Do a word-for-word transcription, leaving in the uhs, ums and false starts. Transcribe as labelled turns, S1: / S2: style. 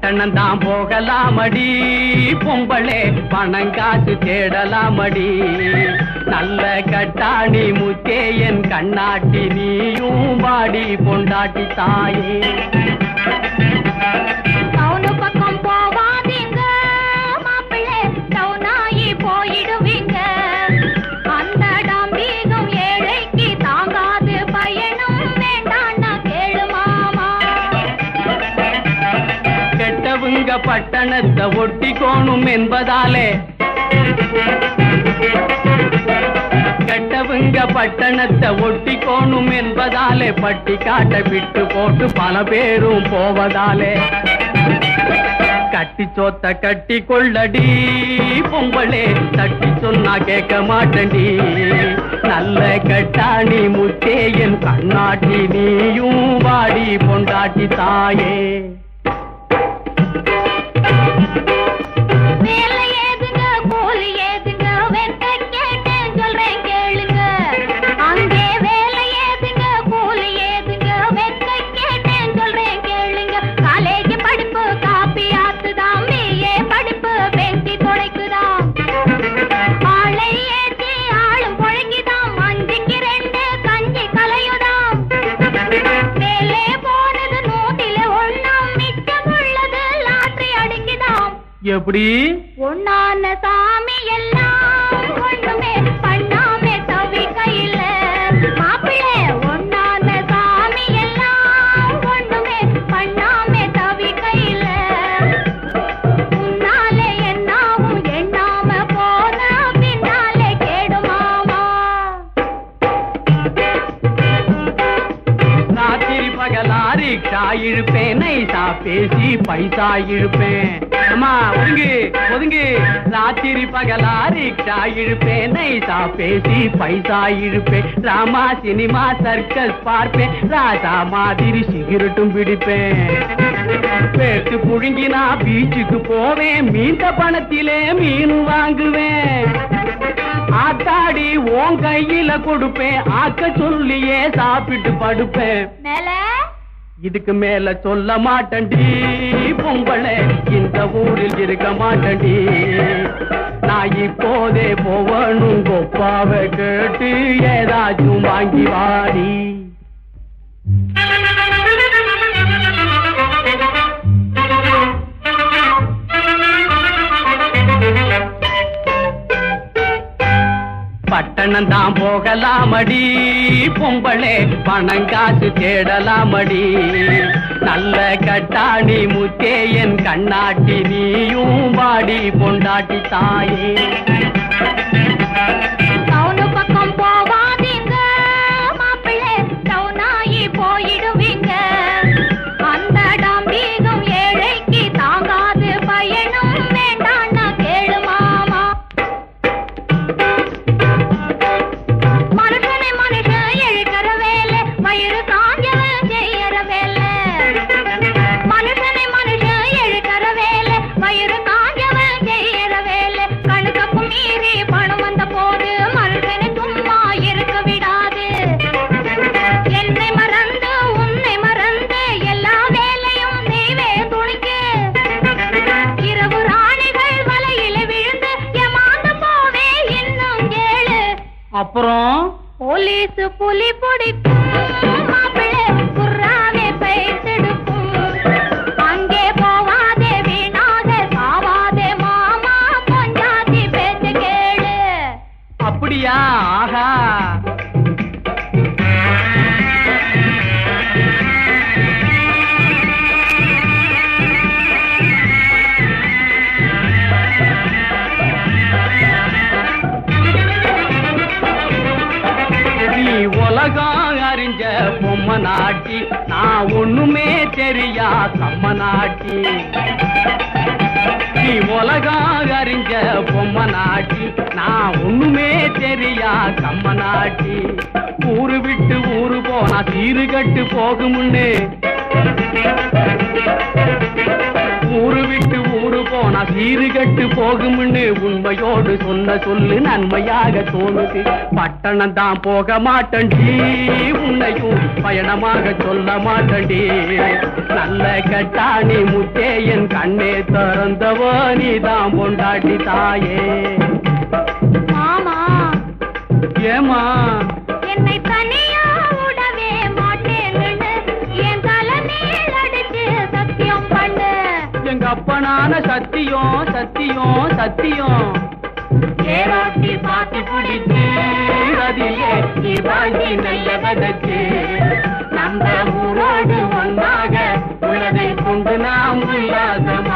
S1: பட்டணம் தான் போகலாமடி பொம்பளே பணம் காசு தேடலாமடி நல்ல கட்டாணி முத்தே என் கண்ணாட்டி நீயும் வாடி பொண்டாட்டி தாயே
S2: டவுனு பக்கம் போவாதீங்க மாப்பிள்ளை டவுனாயி போயிடுவீங்க அந்த டாம்பீகம் ஏழைக்கு தாங்காது பயணம் வேண்டான்னா கேளு மாமா
S1: கெட்டவங்க பட்டணத்தை ஒட்டிக்கோணும் என்பதாலே கெட்டவங்க பட்டணத்தை ஒட்டிக்கோணும் என்பதாலே பட்டி காட்ட விட்டு போட்டு பல பேரும் போவதாலே கட்டி சோத்த கட்டி கொள்ளடி பொம்பளே தட்டி சொன்னா கேட்க மாட்டண்டி நல்ல கட்டாணி முத்தே என் கண்ணாட்டி நீயும் வாடி பொண்டாட்டி தாயே எப்படி
S2: ஒன்னான சாமி எல்லாம் ஒண்ணுமே பண்ணாமே தவிக்கையில மாப்பிள்ளை ஒன்னான சாமி எல்லாம் ஒண்ணுமே பண்ணாமே தவிக்கையில முன்னாலே என்னாவும் எண்ணாம போன பின்னாலே கேடுமாமா
S1: ராத்திரி பகலா ரிக்ஷா இழுப்பேன் நைசா பேசி பைசா இழுப்பேன் அம்மா ஒதுங்கு ஒதுங்கு ராத்திரி பகலா ரிக்ஷா இழுப்பேன் நைசா பேசி பைசா இழுப்பேன் ராமா சினிமா சர்க்கஸ் பார்ப்பேன் ராஜா மாதிரி சிகரெட்டும் பிடிப்பேன் பேட்டு புழுங்கினா பீச்சுக்கு போவேன் மீந்த பணத்திலே மீன் வாங்குவேன் ஆத்தாடி உன் கையில கொடுப்பேன் ஆக்க சொல்லியே சாப்பிட்டு படுப்பேன் இதுக்கு மேல சொல்ல மாட்டண்டி பொம்பளை இந்த ஊரில் இருக்க மாட்டண்டி நான் இப்போதே போவனும் கொப்பாவை கேட்டு ஏதாச்சும் வாங்கி வாடி பட்டணம் தான் போகலாமடி பொம்பளே பணம் காசு தேடலாமடி நல்ல கட்டாணி முத்தே என் கண்ணாட்டி நீயும் வாடி பொண்டாட்டி தாயே
S2: டவுனு பக்கம் போவாதீங்க மாப்பிள்ளை டவுனாயி போயிடுவீங்க அந்த டாம்பீகம் ஏழைக்கு தாங்காது பயணம் வேண்டான்னா கேளு மாமா மனுஷனை மனுஷன் எழுக்கிற வேலை வயிறு காஞ்சவன் செய்யற வேலை மனுஷனை மனுஷன் எழுக்கிற வேலை வயிறு காஞ்சவன் செய்யற வேலை கணக்கு மீறி பணம் வந்த போது மனுஷனை சும்மா இருக்க விடாது என்னை மறந்து உன்னை மறந்து எல்லா வேலையும் செய்வே துணிக்கு இரவு ராணிகள் வலையில விழுந்து ஏமாந்து போவே இன்னும் கேளு
S1: அப்புறம்
S2: போலீஸ் புலி பிடிக்கும் மாப்பிள்ளை குர்ராவே பைத்தெடுக்கும் அங்கே போவாதே வீணாக சாவாதே மாமா பொஞ்சாதி பேச்சு கேளு
S1: அப்படியா ஆஹா உலகம் அறிஞ்ச பொம்மை நாட்டி நான் ஒண்ணுமே தெரியா கம்ம நாட்டி நீ உலகம் அறிஞ்ச பொம்மை நாட்டி நான் ஒண்ணுமே தெரியா கம்ம நாட்டி ஊரு விட்டு ஊரு போனா சீரு கட்டு போகுமுன்னு ஊரு விட்டு ஊரு போனா சீரு கட்டு போகும்னு உண்மையோடு சொன்ன சொல்லு நன்மையாக தோணுது. பட்டணம் தான் போக மாட்டண்டி, உன்னையும் பயணமாக சொல்ல மாட்டண்டி. நல்ல கட்டாணி முத்தே என் கண்ணே திறந்தவோ நீதான் பொண்டாட்டி தாயே.
S2: மாமா
S1: ஏமா
S2: என்னை தனியா விடவே மாட்டேன்னு என் தலைமையில் அடிச்சு சத்தியம் பண்ணு.
S1: எங்க அப்பனான சத்தியம் சத்தியம் சத்தியம். ஏரோட்டி பாத்தி பிடிச்சு அதிலே நீ வாங்கி நல்ல விதச்சு நம்ம ஊரோடு ஒன்றாக உள்ளதை கொண்டு நாம் உல்லாசம்